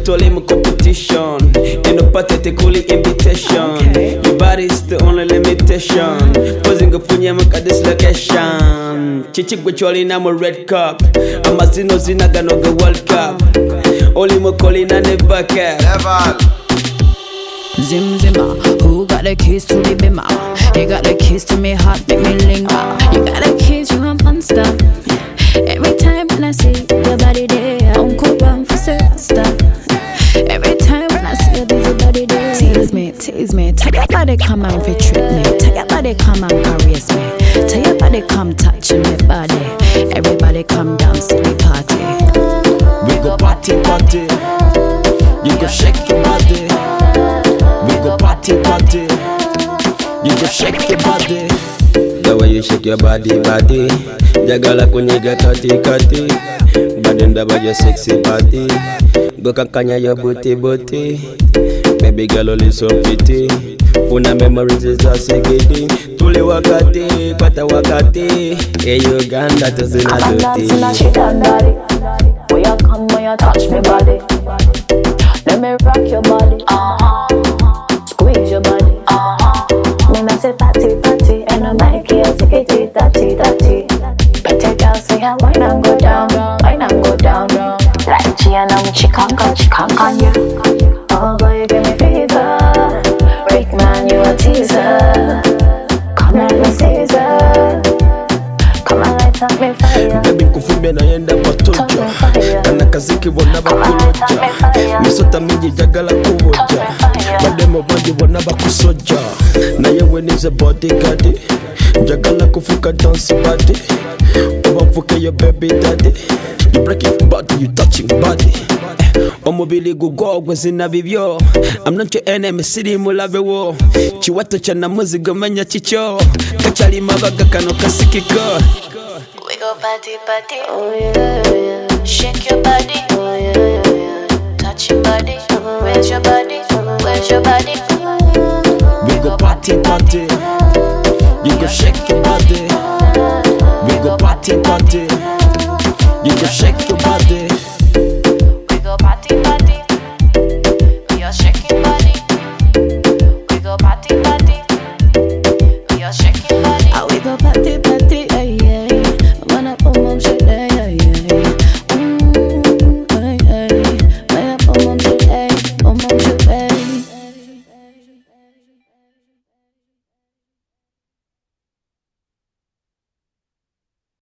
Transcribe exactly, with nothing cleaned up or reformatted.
totally my competition. In the pathetic only invitation. Okay. Your body's the only limitation. Posing a punya maka dislocation. Chichi gwecholi na mo red cup. Amasino zinaga no the World Cup. Only mo calling and never cap. Zim zimmer, who got the keys to the bimmer? You got the keys to me heart, make me linger. You got the keys, you a monster. Every time when I see your body there, I don't go run for sister. Every time when I see your busy body there, tease me, tease me. Tell your body come and treat me. Tell your body come and caress me. Tell your body come touch my body. Everybody come dance to the party. We go party party. You go shake your body. We go party party. You go shake your body. The way you shake your body body. Jagala kunyiga kati kati. Badenda by your sexy body. Go kakanya your booty booty. Baby girl only so pretty. Una memories is a sigidi. Tuli wakati, kwata wakati. Hey Uganda to zina duty. I'm dancing and she done body. When you come, when you touch me body. Let me rock your body. Uh-huh. Squeeze your body. Uh-huh. Me me say party party. And I make you take it tatty tatty. Pretty girl say how wine and go down, wine and go down. Like Gianna, me chikanka, chikanka you. Oh boy, you give me fever. Rick man, you a teaser. Come on, me Caesar. Come on, light up me fire. Baby kufume na yenda patoja. Kana kaziki wana bakuloja. Misota mingi jagala kuwoja. Mademo banji wana bakusoja. Na yewe nize bodyguard. Jagala kufuka dance body. Uwamfuke your baby daddy. You break it body, you touching body. Omobili gugo gwezina vivyo. I'm not your enemy, siri mulave wo. Chiwato chana muzigo manya chicho. Kachali mabaga kano kasikiko. We go party party. Oh yeah, yeah. Shake your body. Oh yeah, yeah, yeah. Touch your body. Where's your body? Where's your body? We go party party. You go shake your body. We go party party. You go shake your body.